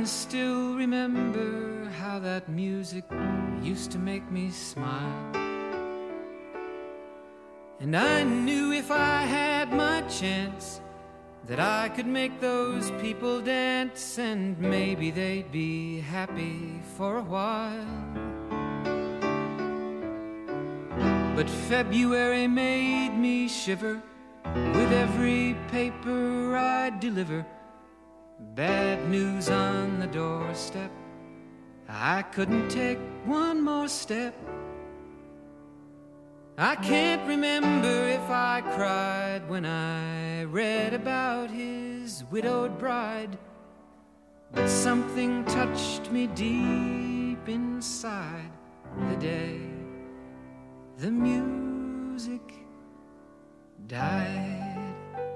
still remember how that music used to make me smile. And I knew if I had my chance that I could make those people dance, and maybe they'd be happy for a while. But February made me shiver with every paper I'd deliver. Bad news on the doorstep, I couldn't take one more step. I can't remember if I cried when I read about his widowed bride, but something touched me deep inside the day the music died.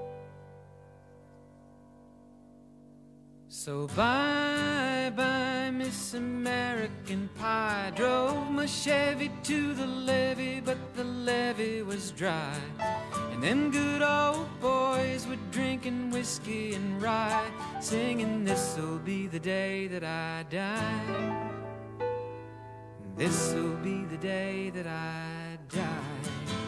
So bye-bye, Miss American Pie. Drove my Chevy to the levee, but the levee was dry. And them good old boys were drinking whiskey and rye, singing, this'll be the day that I die. This'll be the day that I die.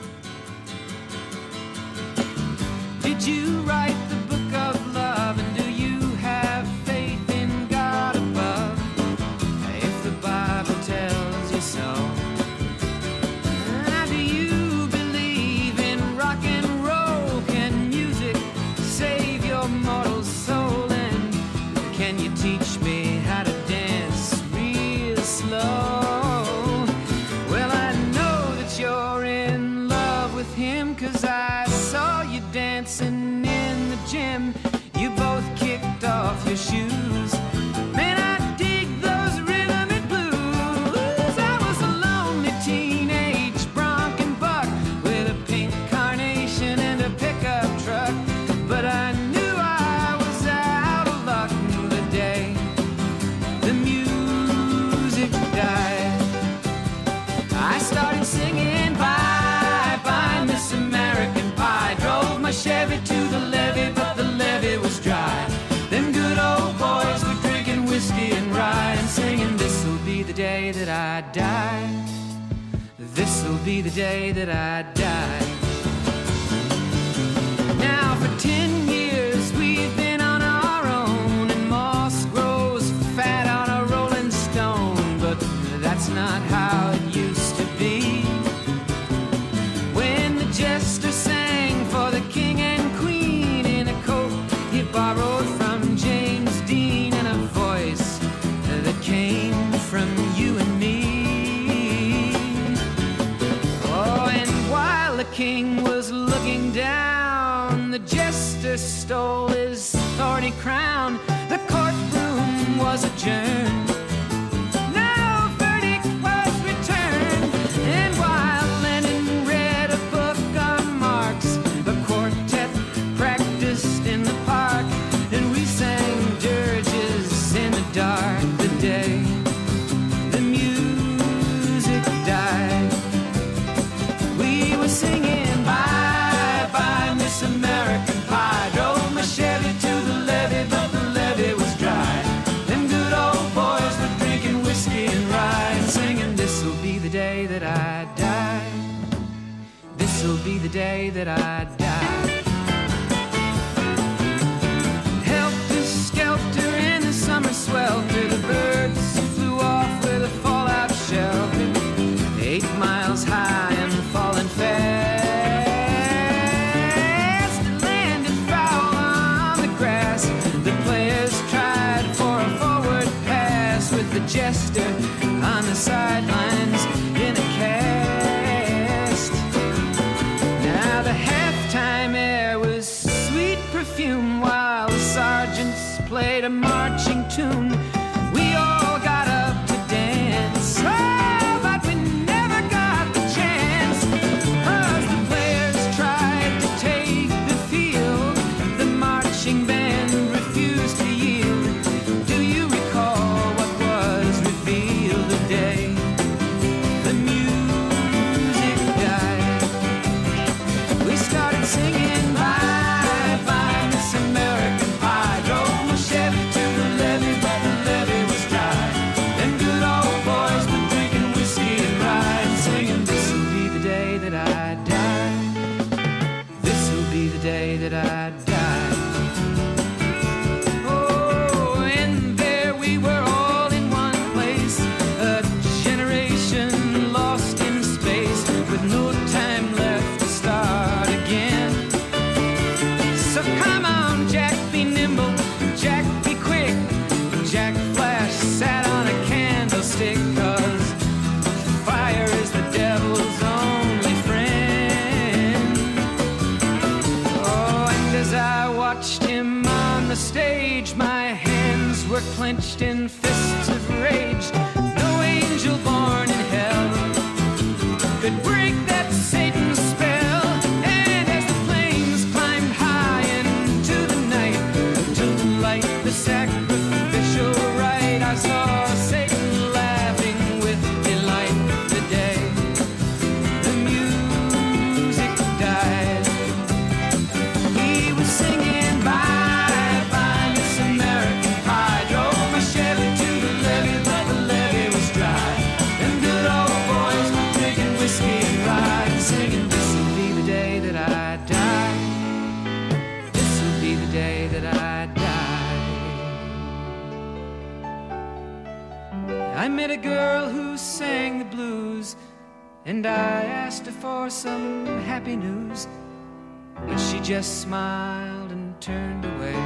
Did you write the book of love, and do you have faith in God above? If the Bible tells you so, do you believe in rock and roll? Can music save your mortal soul? And can you teach me how to dance real slow? Well, I know that you're in love with him, 'cause I saw you dancing in the gym. You both kicked off your shoes. Man, I dig those rhythm and blues. I was a lonely teenage bronc and buck with a pink carnation and a pickup truck, but I knew I was out of luck the day the music died. I started singing bye-bye, Miss American Pie. Drove my Chevy to the levee, but the levee was dry. Them good old boys were drinking whiskey and rye, and singing, this'll be the day that I die. This'll be the day that I die. Now for 10 years we've been on our own, and moss grows fat on a rolling stone, but that's not how it used to be. When the jester sang for the king and queen in a coat he borrowed from James Dean, and a voice that came from you and me. Oh, and while the king was looking down, the jester stole his thorny crown. The courtroom was adjourned. No verdict was returned. And while Lenin read a book on Marx, the quartet practiced in the park, and we sang dirges in the dark the day the music died. We were singing bye-bye, Miss American Pie. Drove my Chevy to the levee, but the levee was dry. Them good old boys were drinking whiskey and rye, and singing, this'll be the day that I die. This'll be the day that I die. Helter-skelter in the summer swelter, the birds flew off with a fallout shelter. 8 miles high and falling fast. It landed foul on the grass. The players tried for a forward pass, with the jester on the sidelines in a cast. Now the halftime air was sweet perfume, while the sergeants played a marching tune. We all got up to dance, oh, but we never got the chance, 'cause the players tried to take the field. The marching band refused to yield. Do you recall what was revealed today clenched in fists of rage. No angel born in hell could break that Satan's spell. And as the flames climbed high into the night to light the sacrificial rite, I saw Satan laughing with delight the day the music died. He was singing bye bye Miss American Pie. Drove my Chevy to the levee, but the levee was dry. Them good old boys were drinking whiskey and rye, singing, this'll be the day that I die. This'll be the day that I die. I met a girl who sang the blues, and I asked her for some happy news, but she just smiled and turned away.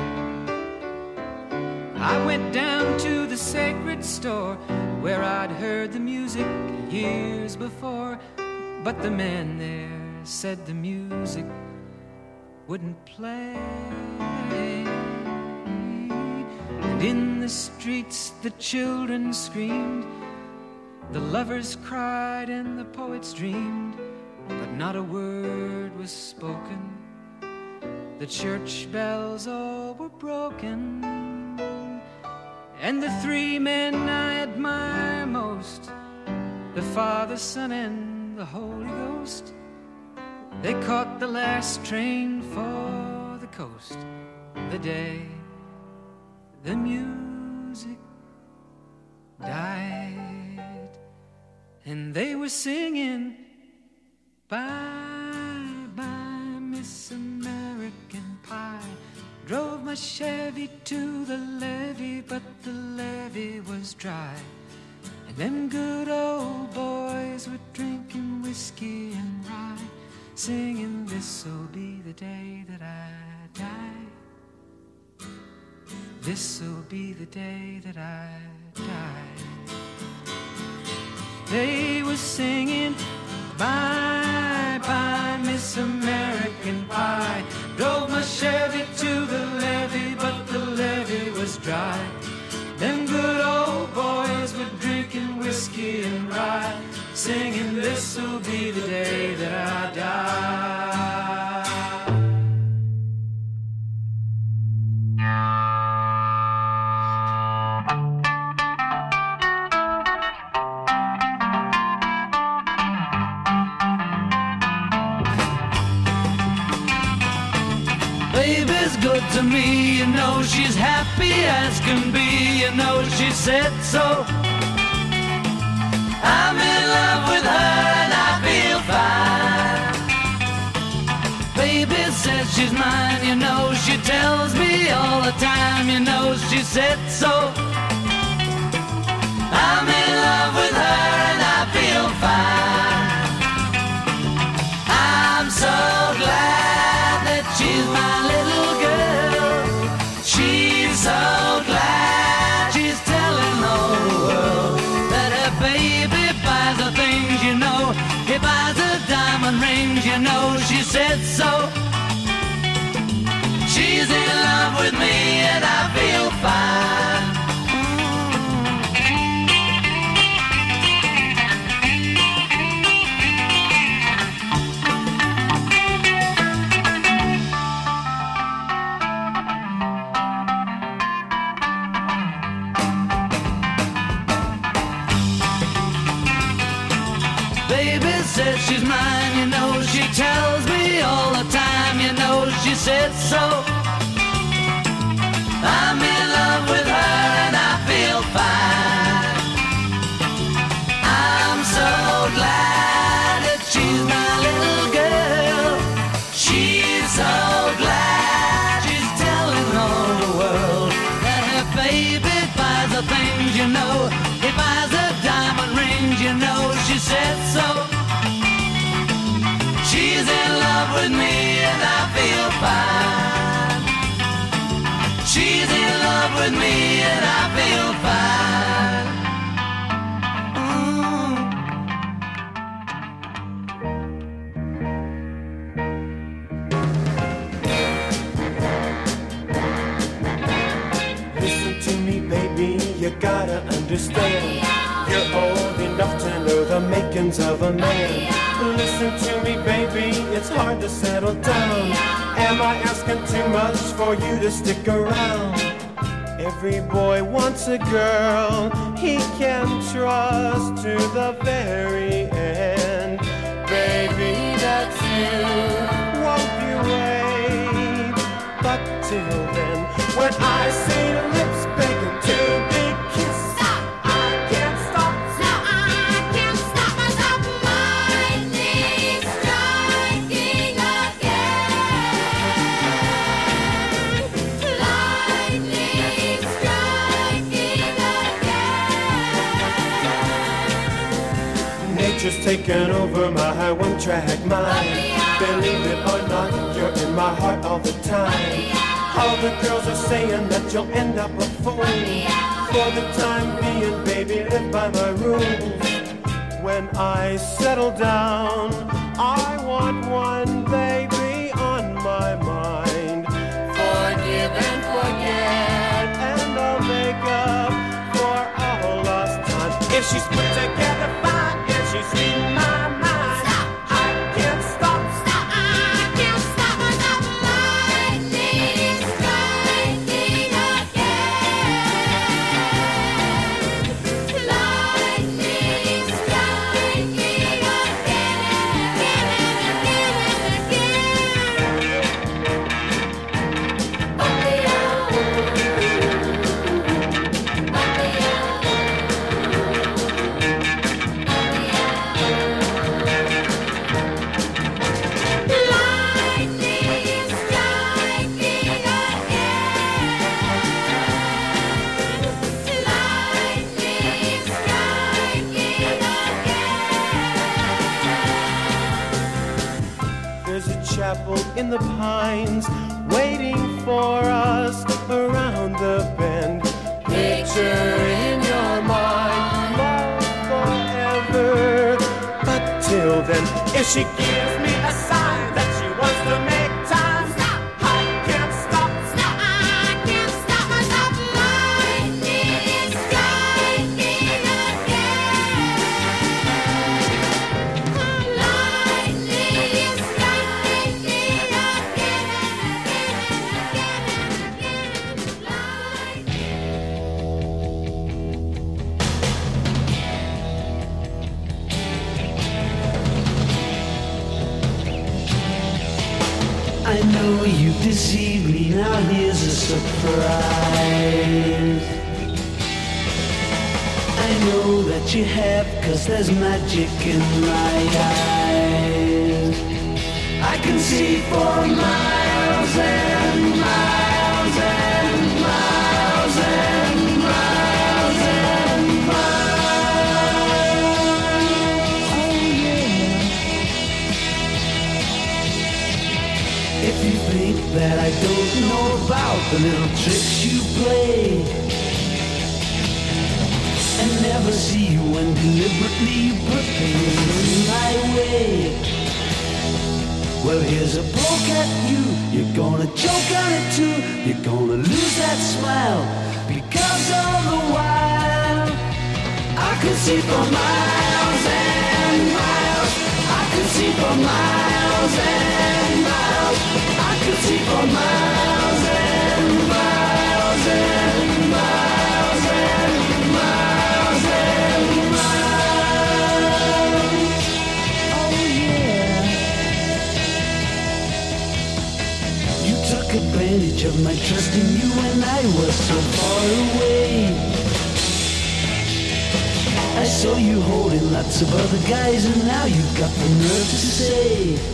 I went down to the sacred store where I'd heard the music years before, but the man there said the music wouldn't play. And in the streets the children screamed, the lovers cried and the poets dreamed, but not a word was spoken. The church bells all were broken. And the three men I admire most, the Father, Son, and the Holy Ghost, they caught the last train for the coast the day the music died. And they were singing bye bye Miss American Pie. Drove my Chevy to the levee, but the levee was dry. And them good old boys were drinking whiskey and rye, singing, this'll be the day that I die. This'll be the day that I die. They were singing bye bye Miss American Pie. Drove my Chevy to the levee, but the levee was dry. Them good old boys were drinking whiskey and rye, singing, this'll be the day that I die. Baby's good to me, you know she's happy as can be, you know she said so. I'm in love with her and I feel fine. Baby says she's mine, you know she tells me all the time, you know she said so. I'm in love with her and I feel fine. I'm so glad that she's my little girl. She's so glad she's telling the whole world that her baby buys the things, you know. He buys the diamond rings, you know she said so. She's in love with me and I feel fine. Baby says she's mine, you know she tells me all the time, you know she said so. I'm in love with her and I feel fine. I'm so glad that she's my little girl. She's so glad she's telling all the world that her baby buys the things, you know. He buys the diamond rings, you know she said so. She's in love with me and I feel fine. She's in love with me and I feel fine. Listen to me, baby. understand. You're old enough to know the makings of a man. Listen to me, baby, it's hard to settle down. Am I asking too much for you to stick around? Every boy wants a girl he can trust to the very end. Baby, that's you, won't you wait? But till then, when I see lips begging to be kissed, stop, I can't stop. No, I can't stop myself. Lightning striking again. Lightning striking again. Nature's taken over my one-track mind. Believe it or not, you're in my heart all the time. All the girls are saying that you'll end up a fool. For the time being, baby, live by my rules. When I settle down, I want one baby on my mind. Forgive and forget, and I'll make up for all lost time. If she's put together fine, if she's reading my mind, I can't stop. Stop, I can't stop myself. Lightning striking again. Lightning striking again There's a chapel in the pines waiting for us around the bend. Picture in your mind, love forever. But till then, if she gives me a sign that she wants to make time, Stop. I can't stop. Stop, I can't stop myself. Lightning striking again. Lightning striking I know you deceived me, now here's a surprise. I know that you have, 'cause there's magic in my eyes. I can see for miles and miles and miles and miles and miles. Oh yeah. If you think that I don't know about the little tricks you play and never see you when deliberately you put things in my way, well, here's a poke at you. You're gonna choke on it too. You're gonna lose that smile because all the while I could see for miles and miles. I could see for miles and miles. I could see for miles and miles and miles and miles and miles. Oh yeah. You took advantage of my trust in you when I was so far away. I saw you holding lots of other guys, and now you've got the nerve to say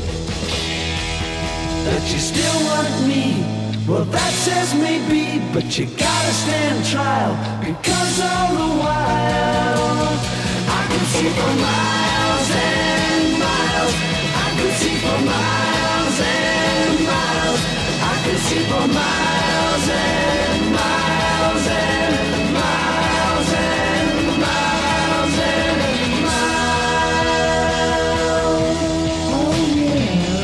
that you still want me. Well, that says maybe, but you gotta stand trial, because all the while I could see for miles and miles. I could see for miles and miles. I could see for miles and miles and miles and miles and miles. Oh yeah.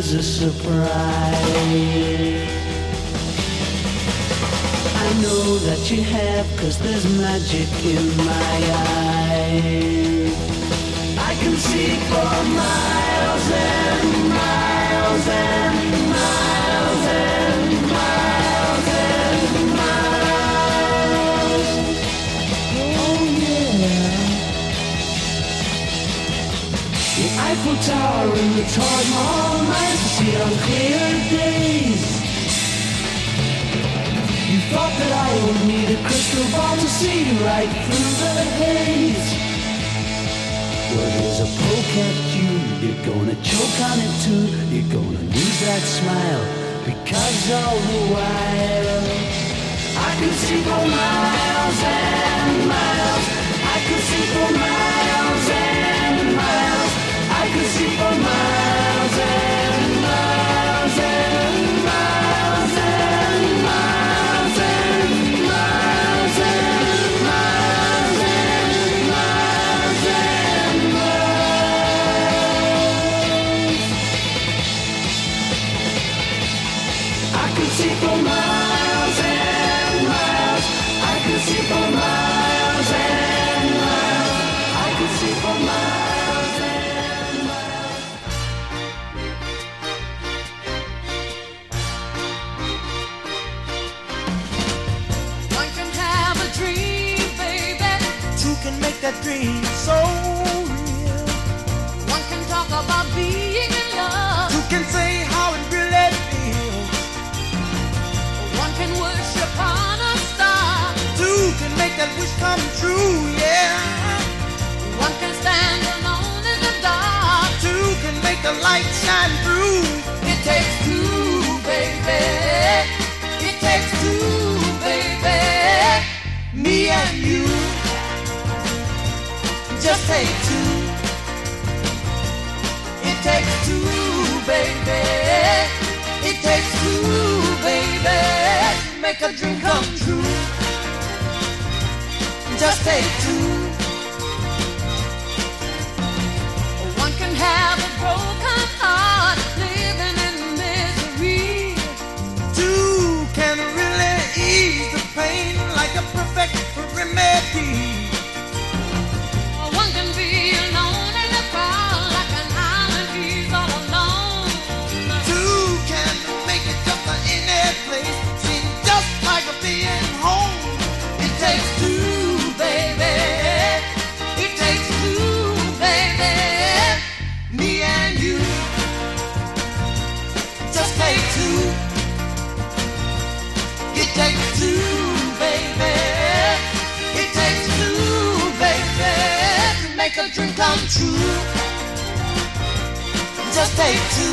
is a surprise. I know that you have, 'cause there's magic in my eyes. I can see for miles and miles and miles and miles and miles. Oh yeah. The Eiffel Tower and the Taj Mahal nights to see on clear days. You thought that I would need a crystal ball to see right through the haze. Well, here's a poke at you. You're gonna choke on it too. You're gonna lose that smile, because all the while I can see for miles and miles. I can see for miles and miles. I can see for miles and miles and miles and miles and miles and miles and miles and miles. I can see for miles and miles. I can see for miles and miles. I can see for miles and miles. One can have a dream, baby. Two can make that dream so real. One can talk about being in love. Two can say how it really feels. One can worship on a star. Two can make that wish come true, yeah. One can stand alone in the dark. Two can make the light shine through. It takes two, baby. It takes two, baby. Me and you, Just take two. It takes two, baby. It takes two, baby. Make a dream come true. Just take two. One can have a broken heart, living in misery. two can really ease the pain like a perfect remedy. One can be alone in the crowd, like an island he's all alone. Two can make it just in any place, seem just like a being home. It takes two, baby. It takes two, baby. Me and you, Just take two. it takes two, Baby, it takes two, baby, to make a dream come true. Just take two.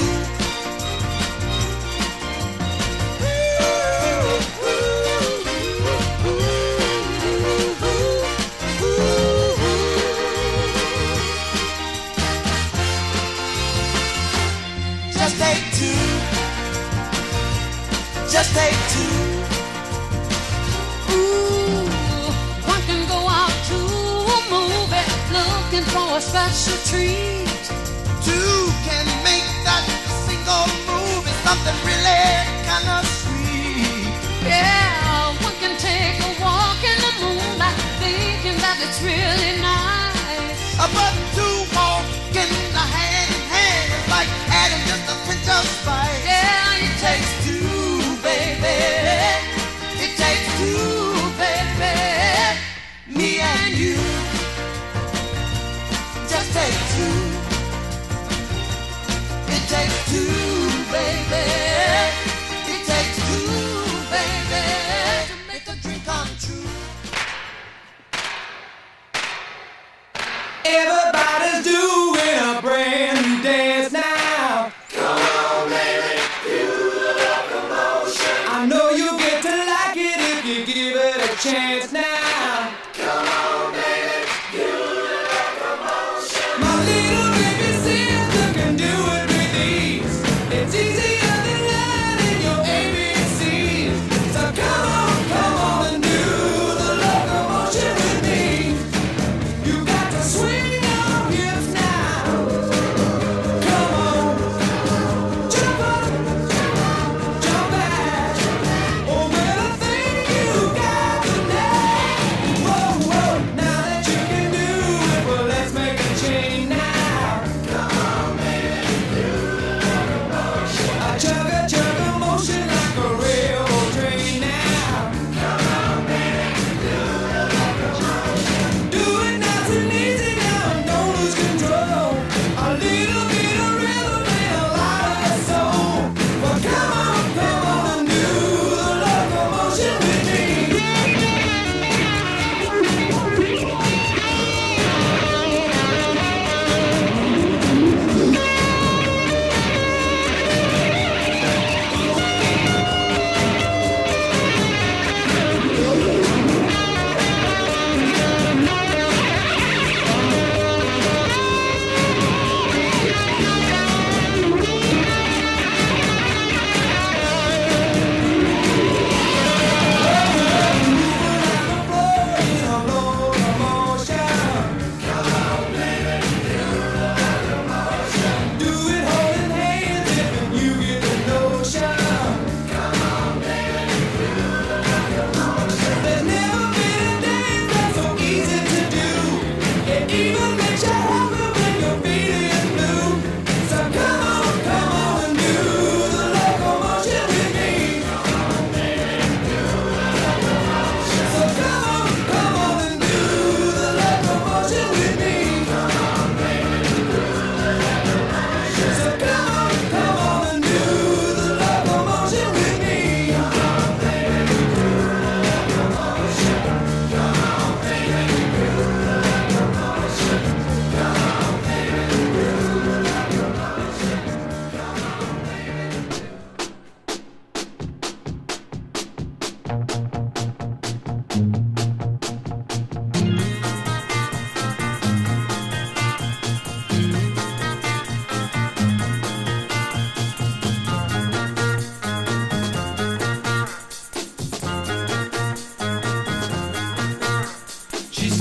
just take two, just take two. Ooh, one can go out to a movie looking for a special treat. Two can make that single movie something really kind of sweet. Yeah, one can take a walk in the moonlight thinking that it's really nice. But two walking hand in hand is like adding just a pinch of spice. Yeah, it takes two, baby. It takes two, baby. Me and you, Just take two. It takes two, baby. It takes two, baby, to make a dream come true. Everybody's doing a brand new dance now. Come on, baby, do the locomotion. I know you'll get to like it if you give it a chance now. Come on, baby, do the locomotion. My little baby sister can do it with ease. It's easier than learning your ABCs. So come on and do the locomotion with me. You got to swing your hips now. Come on, jump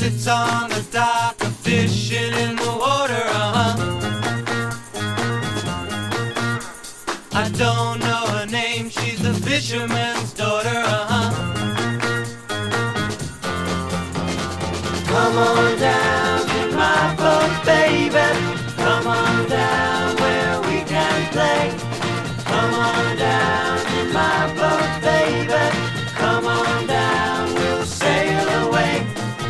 sits on the dock, a fishing in the water, I don't know her name, she's the fisherman's daughter, Come on down to my boat, baby. Come on down where we can play. Come on down to my boat, baby. Come on down, we'll sail away.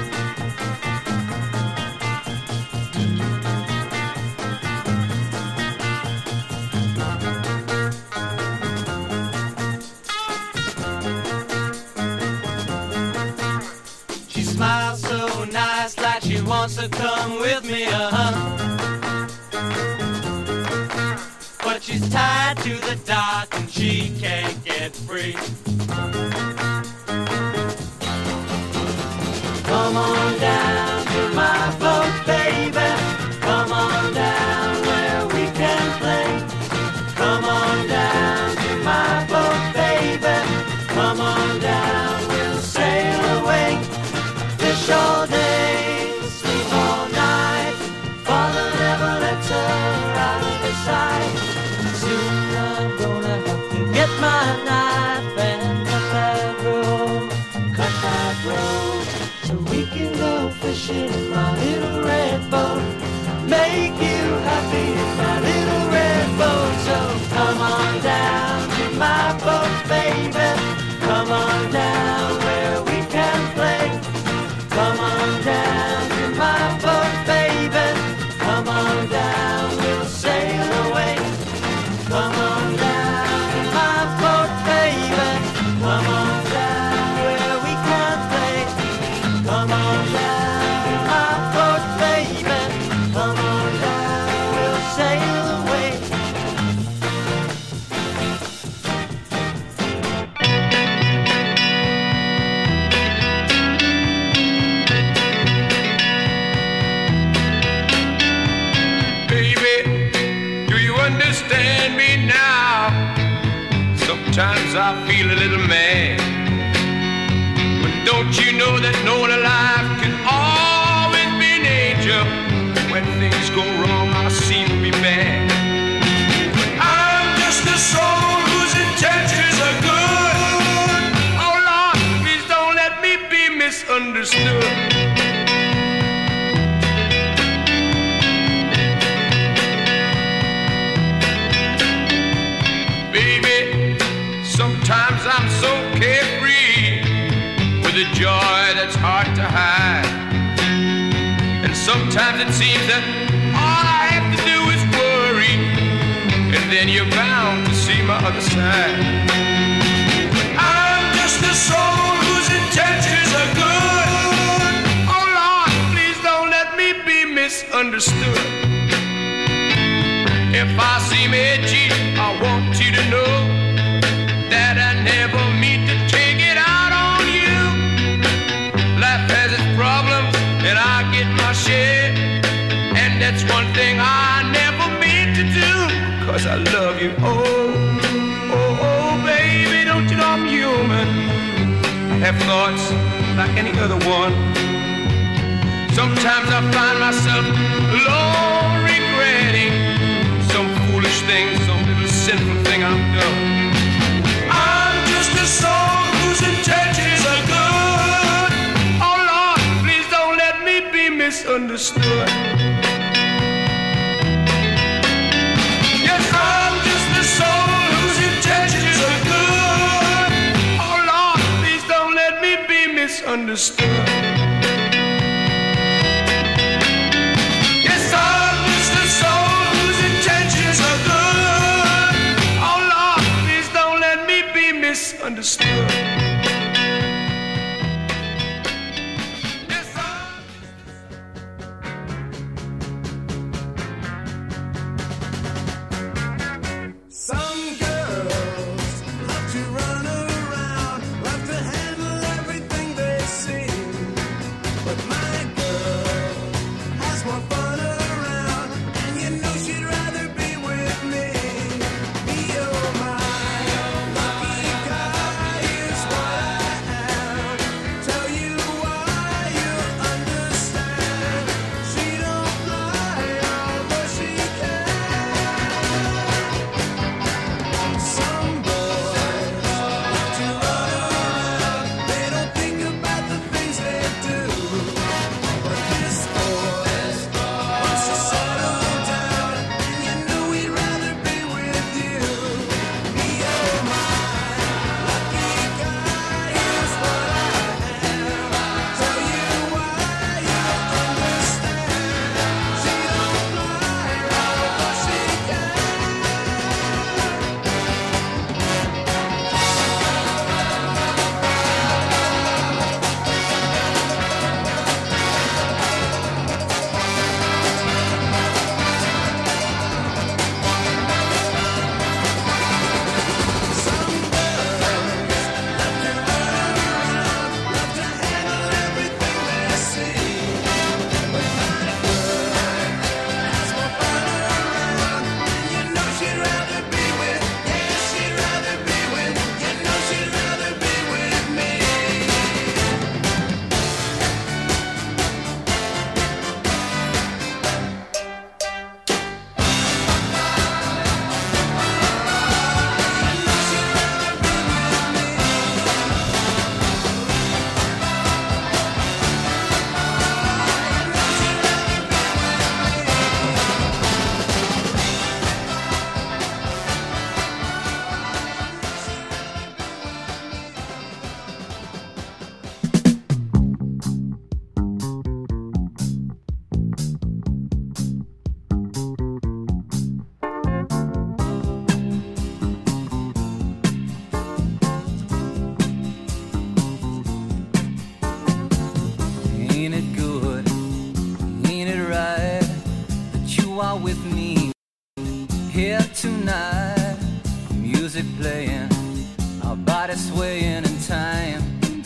She smiles so nice, like she wants to come with me, But she's tied to the dock and she can't get free. Come on down to my boat, baby. Come on down where we can play. Come on down to my boat, baby. Come on down, we'll sail away. Fish all day, sleep all night. Father never lets her out of his sight. Soon I'm gonna have to get my knife and cut that rope, so we can go fishing in my little red boat. Make you happy in my little red boat. So come on down to my boat, baby. Come on down where we can play. Come on down to my boat, baby. Come on down, we'll sail away. Come on down to my boat, baby. Come on down where we can play. Come on down to my boat, baby. Come on down, we'll sail away. Understand me now. Sometimes I feel a little mad, but don't you know that no one alive can always be an angel? When things go wrong, I seem to be bad, but I'm just a soul whose intentions are good. Oh Lord, please don't let me be misunderstood. Sometimes I'm so carefree with a joy that's hard to hide. And sometimes it seems that all I have to do is worry, and then you're bound to see my other side. But I'm just a soul whose intentions are good. Oh Lord, please don't let me be misunderstood. If I seem edgy, I want you to know that I never mean to take it out on you. Life has its problems and I get my share, and that's one thing I never mean to do, 'cause I love you. Oh, oh, oh, baby, don't you know I'm human? I have thoughts like any other one. Sometimes I find myself alone regretting some foolish thing, some little sinful thing I've done. A soul whose intentions are good. Oh Lord, please don't let me be misunderstood. Yes, I'm just a soul whose intentions are good. Oh Lord, please don't let me be misunderstood. Yes, I'm just a soul whose intentions are good. Oh Lord, please don't let me be misunderstood. Some girls love to run around, love to handle everything they see. But my girl has more fun around, and you know she'd rather be with me. Be oh my lucky guy is one. playing, our bodies swaying in time.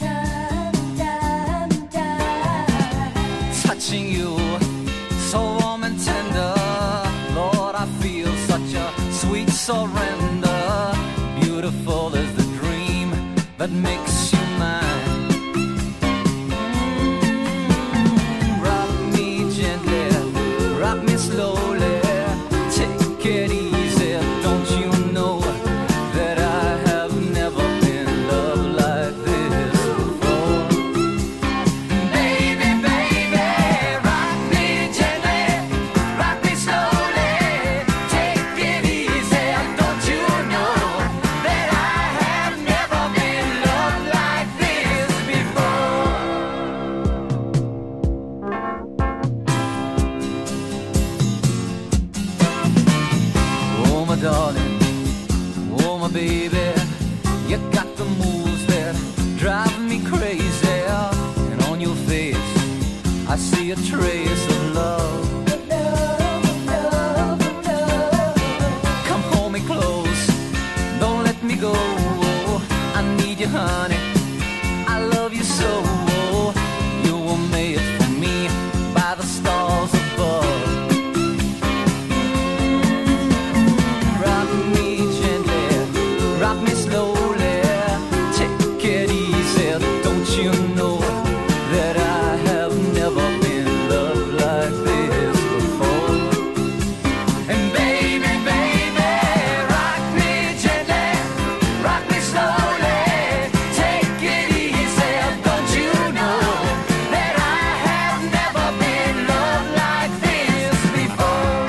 Touching you, so warm and tender, Lord, I feel such a sweet surrender. Beautiful is the dream that makes you mine. Rock me gently, rock me slowly, take it easy, don't you know that I have never been loved like this before. Baby, baby, rock me gently, rock me slowly, take it easy, don't you know that I have never been loved like this before. Oh my darling, oh my baby, you got the moves that drive me crazy. And on your face, I see a trace of love. Come hold me close, don't let me go. I need you, honey, I love you so. You were made for me by the stars above. Rock me gently, rock me slowly, take it easy, don't you know that I have never been loved like this before. And baby, baby, rock me gently, rock me slowly, take it easy, don't you know that I have never been loved like this before.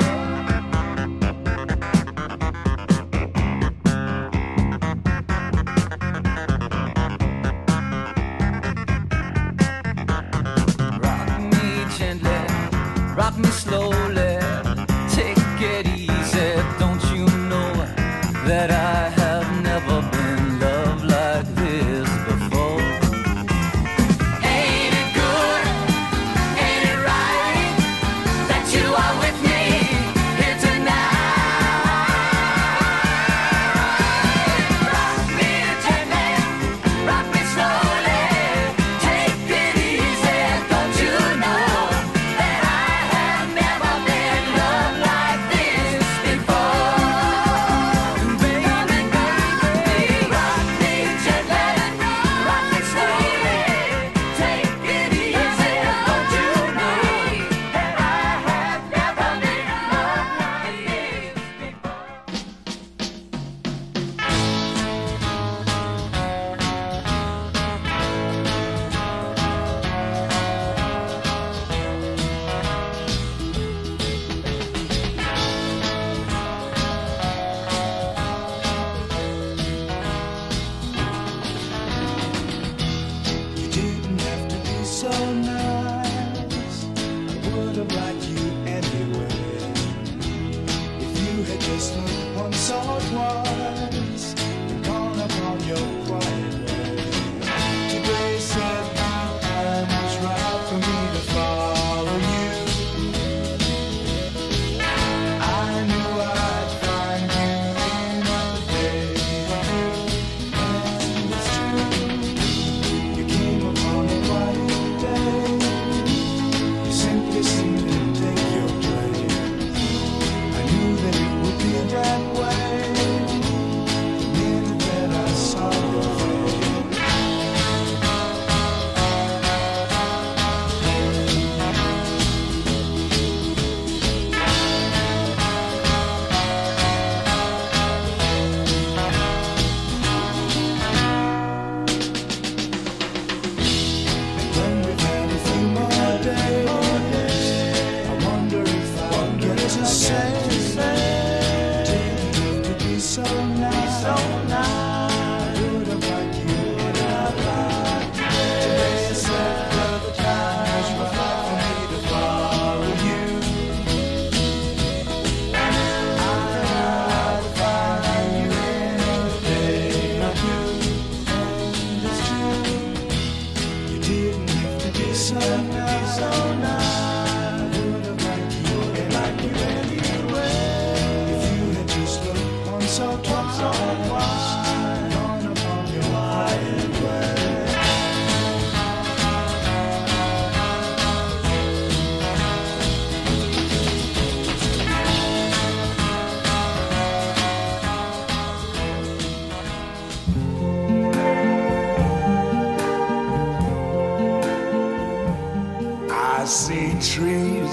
Rock me gently, rock me slowly, take it easy, don't you know that I have never been loved like this before. Ain't it good, ain't it right, that you are with me here tonight? Rock me gently, rock me slowly, take it easy, don't you know that I have never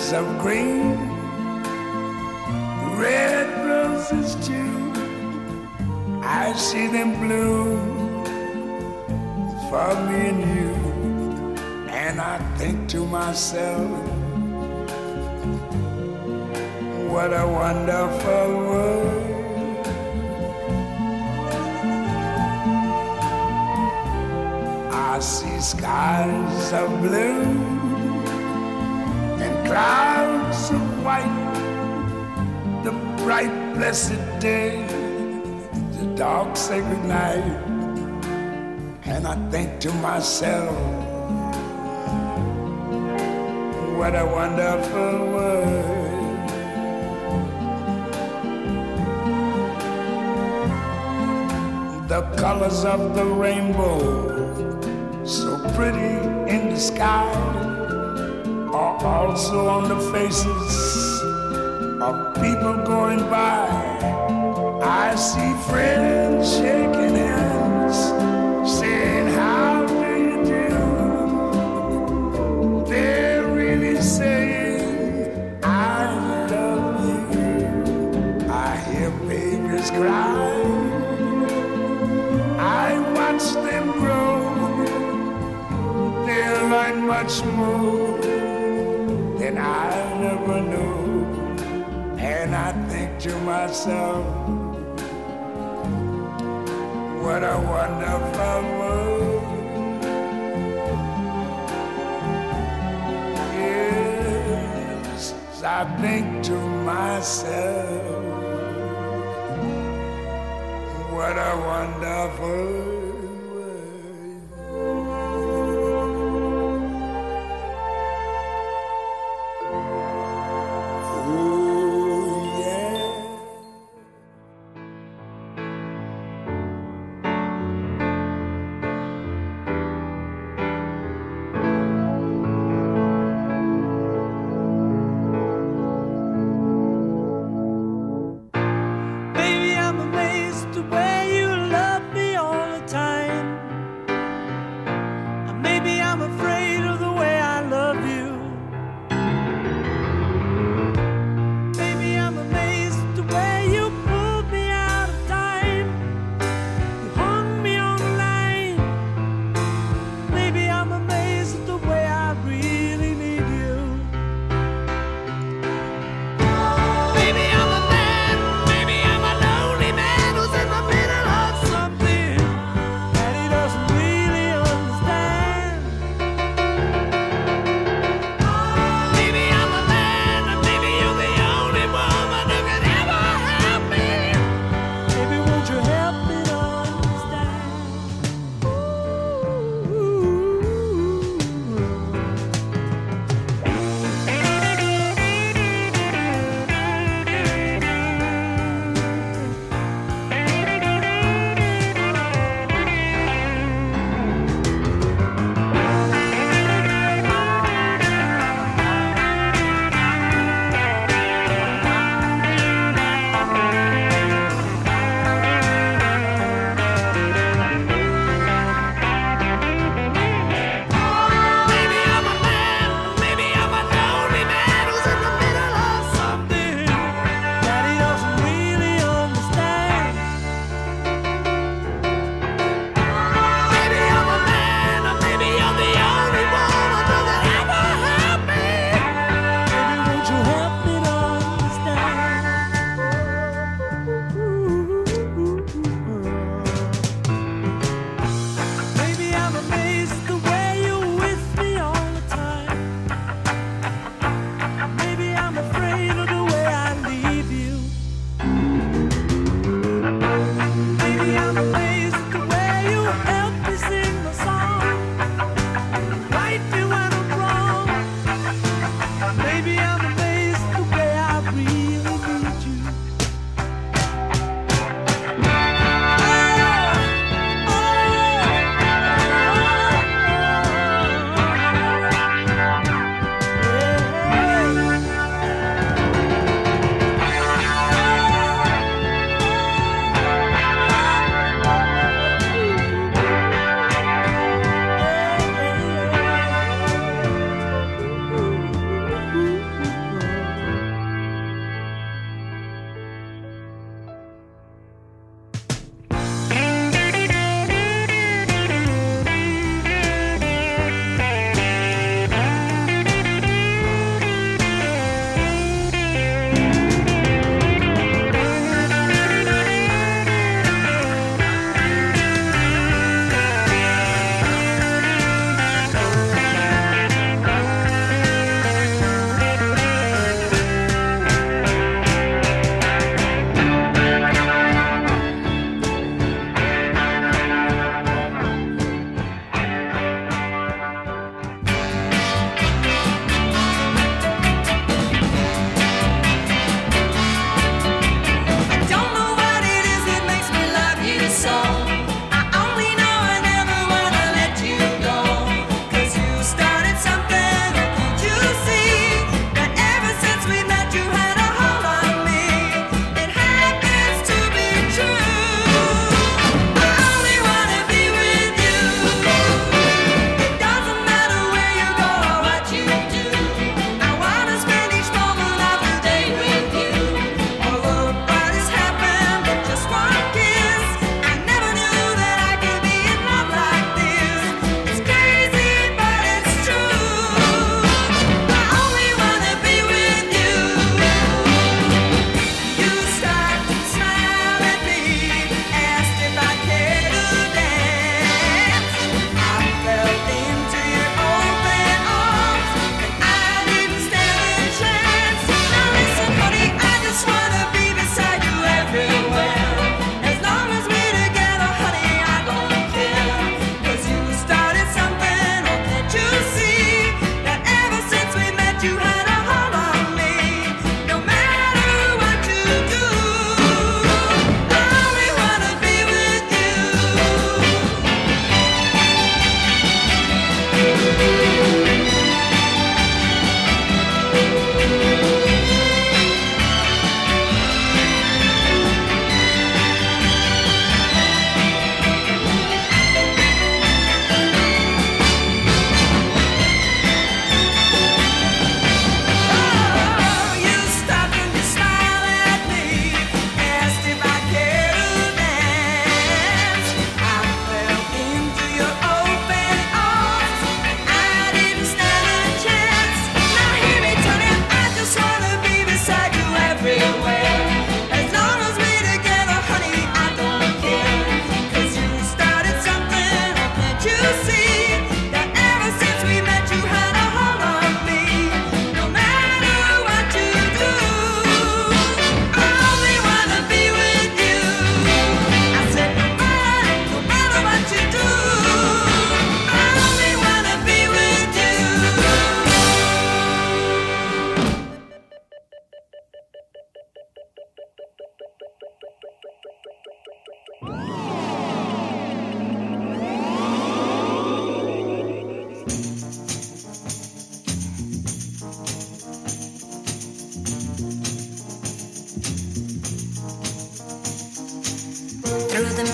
skies of green, red roses too. I see them bloom for me and you, and I think to myself, what a wonderful world. I see skies of blue and clouds of white, the bright blessed day, the dark sacred night, and I think to myself, what a wonderful world. The colors of the rainbow, so pretty in the sky, are also on the faces of people going by. I see friends shaking hands, saying, how do you do? They're really saying, I love you. I hear babies cry, I watch them grow. They'll learn much more than I never knew. And I think to myself, what a wonderful world. Yes, I think to myself, what a wonderful world. Baby, I'm amazed the way you love me all the time.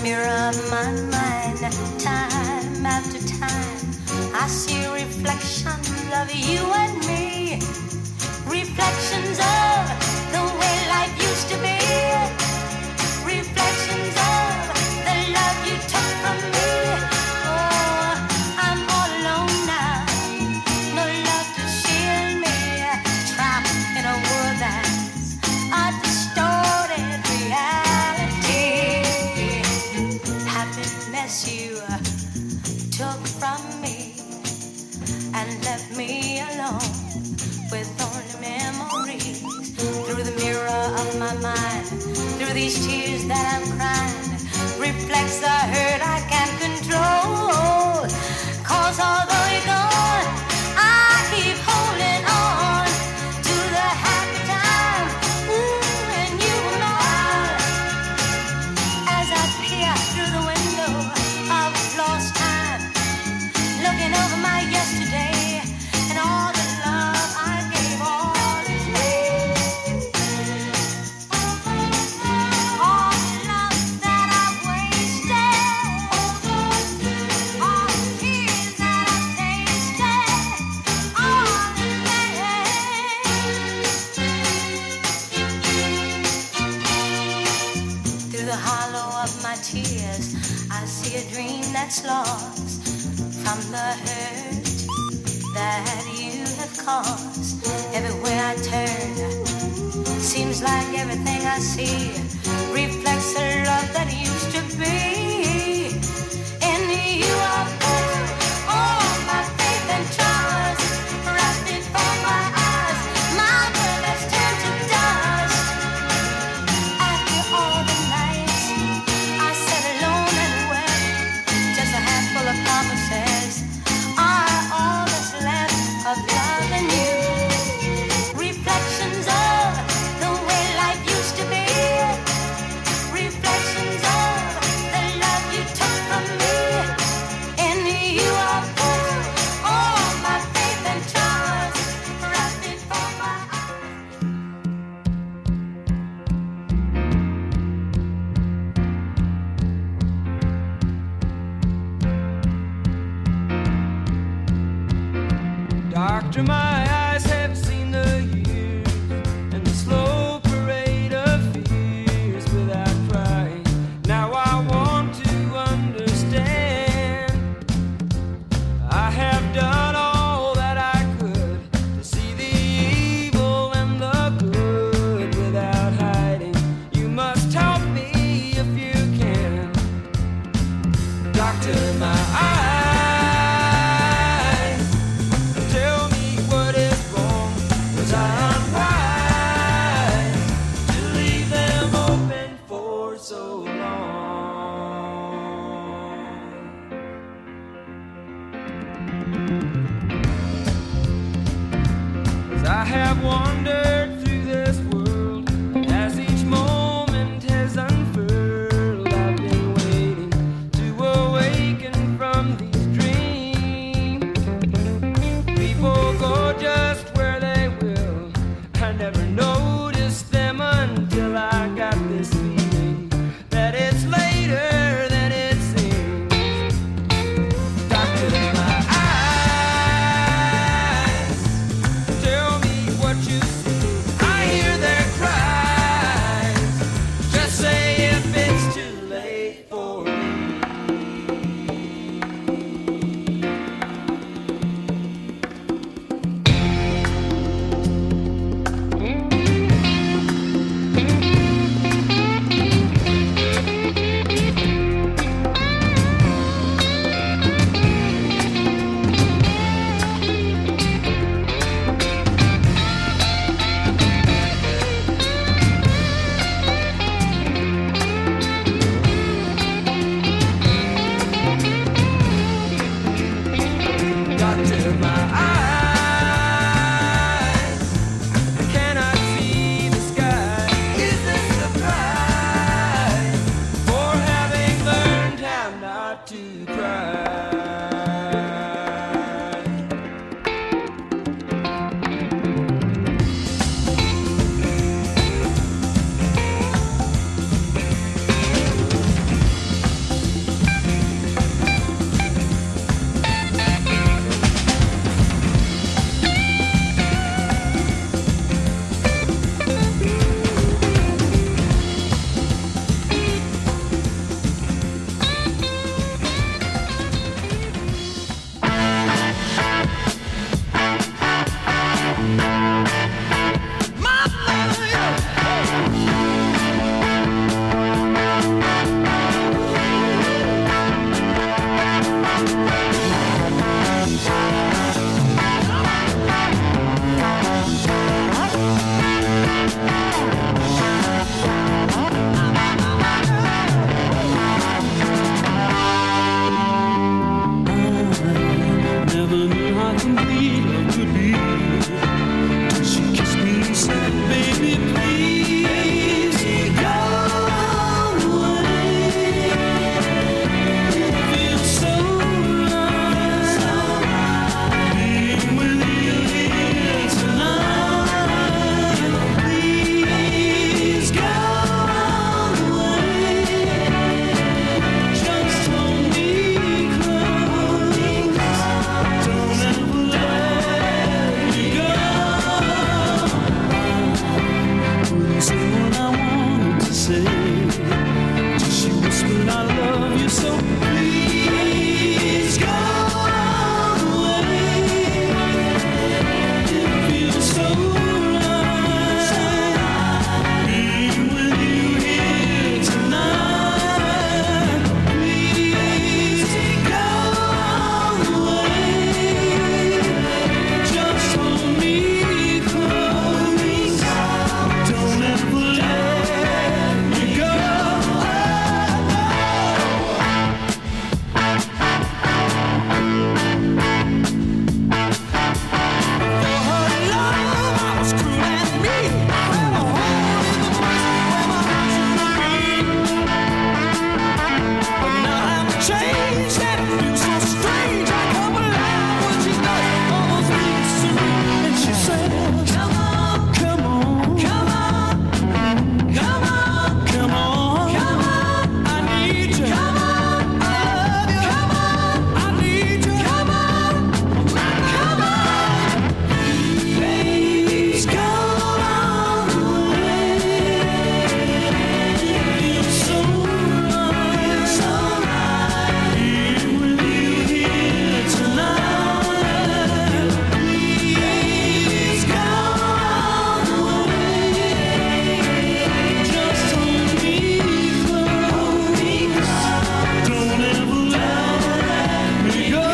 mirror of my mind, time after time, I see reflections of you and me, reflections of the way life used to be, reflections of the love you took from me. Oh, I'm all alone now, no love to shield me, trapped in a world that's a distorted reality. Happiness you took from me and left me alone with only memories. Through the mirror of my mind, through these tears that I'm crying, reflects the hurt I can't control. 'Cause although you're gone, I keep holding on to the happy time when you were mine. As I peer through the window of lost time, looking over my yesterday and all the love I gave, all is pain. All the love that I wasted, all the tears that I tasted, all in vain. Through the hollow of my tears, I see a dream that's lost from the hurt that you have caused. Everywhere I turn, seems like everything I see reflects the love that used to be. In you I put all my faith and trust, right before my eyes, my world has turned to dust. After all the nights I sat alone and wept, just a handful of promises are all that's left of love and you. Reflections of the way life used to be, reflections of the love you took from me. In you I put all my faith and trust, right before my Doctor, my eyes have seen the years and the slow parade of fears without crying. Now I want to understand. I have done all that I could to see the evil and the good without hiding. You must help me if you can. Doctor, my eyes, tell me what is wrong. Was I unwise to leave them open for so long? 'Cause I have wandered through this world as each moment has unfurled. I've been waiting to awaken from these dreams. People go just where they will. I never noticed them until I got this feeling that it's later than it seems. Doctor, my eyes, tell me what you see. I hear their cries. Just say if it's too late for me. Doctor, my eyes cannot see the sky. Is this a prize for having learned how not to cry? change that feels so strange. I come alive when she does all those things to me. And she says, come on, come on, come on, come on, come on, come on. I need you. Come on, I love you. Come on, I need you. Come on, come on. Baby's gone on the way. Feels so right, so right. Here with you here tonight. Baby's gone away. Just hold me close. Don't ever let me go.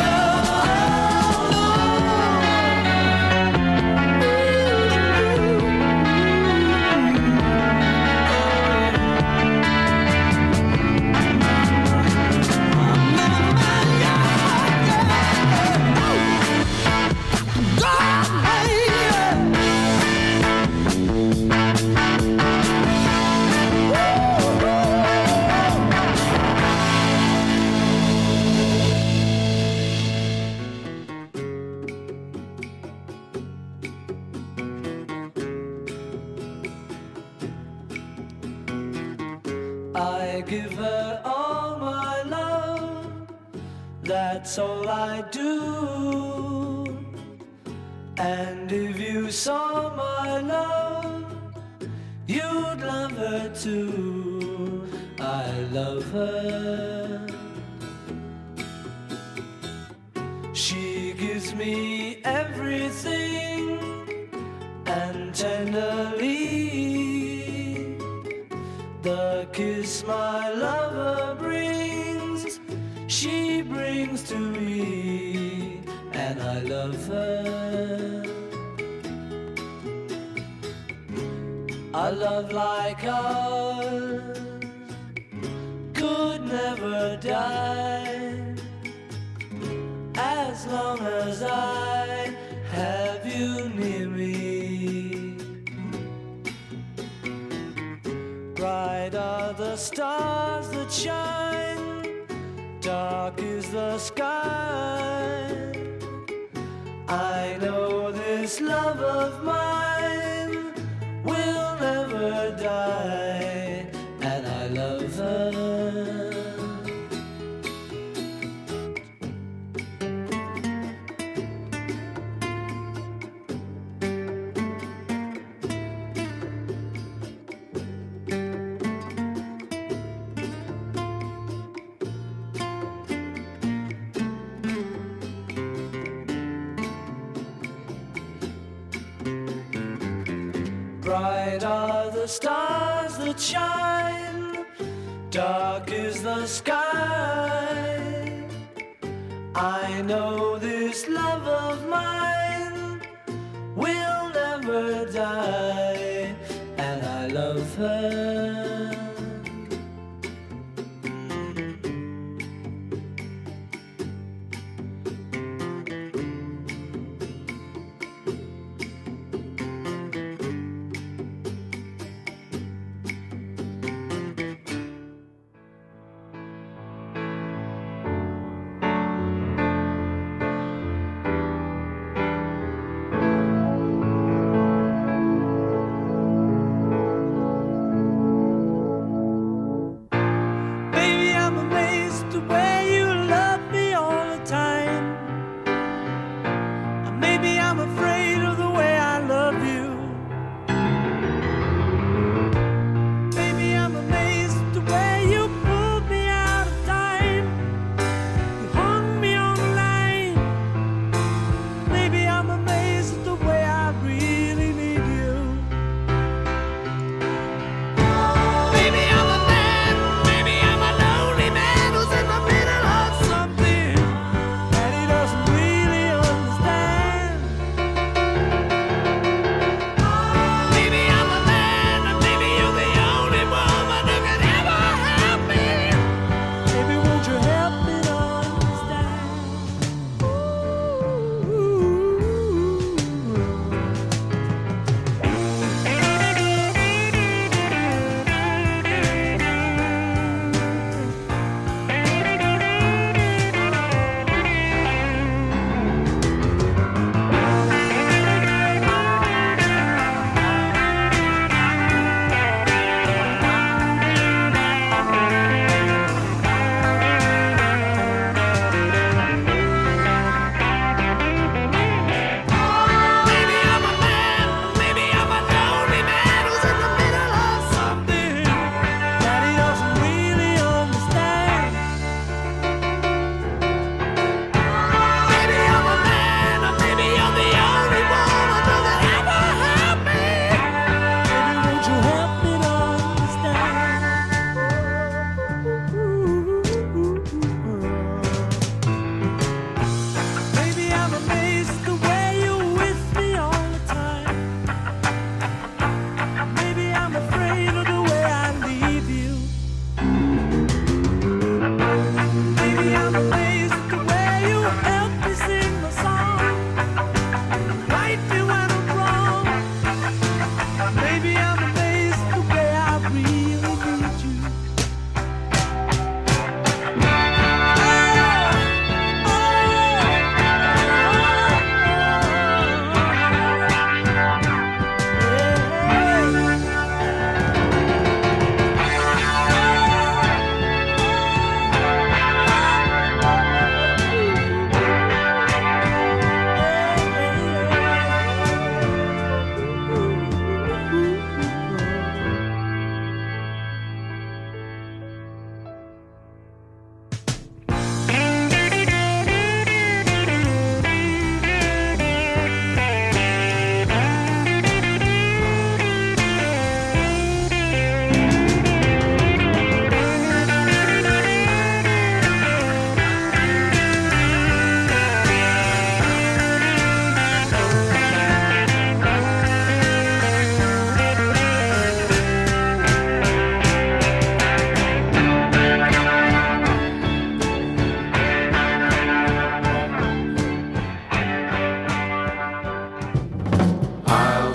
I give her all my love, that's all I do. And if you saw my love, you'd love her too. I love her. She gives me everything, and tenderly the kiss my lover brings, she brings to me, and I love her. A love like ours could never die, as long as I have you near me. Bright are the stars that shine, dark is the sky. I know this love of mine will never die, and I love her. Bright are the stars that shine, dark is the sky. I know this love of mine will never die, and I love her.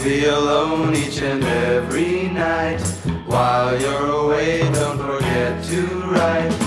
be alone each and every night. While you're away, don't forget to write.